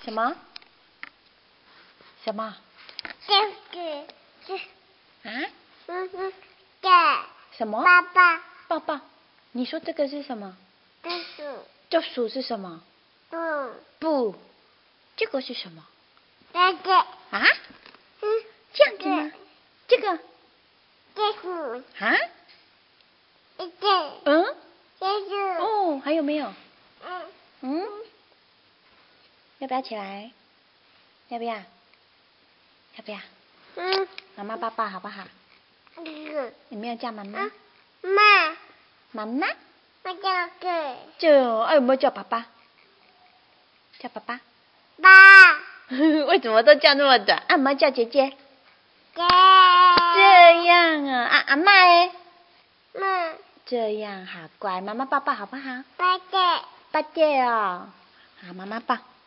什么？什么？ 这个是啊？ 这什么？ 爸爸抱抱。你说这个是什么？ 这是这鼠是什么？不。这个是什么？ 这个啊？这样子吗？这个？ 这是啊？ 这是哦，还有没有？ 嗯要不要起来？要不要？要不要？妈妈抱抱好不好？你没有叫妈妈？妈妈？ 我叫哥。 有没有叫爸爸？叫爸爸？ 爸。 为什么都叫那么短？有没有叫姐姐？ 姐。 这样啊，阿嬷欸？ 妈。 这样好乖，妈妈抱抱好不好？ 爸姐。 爸姐哦，好，妈妈抱。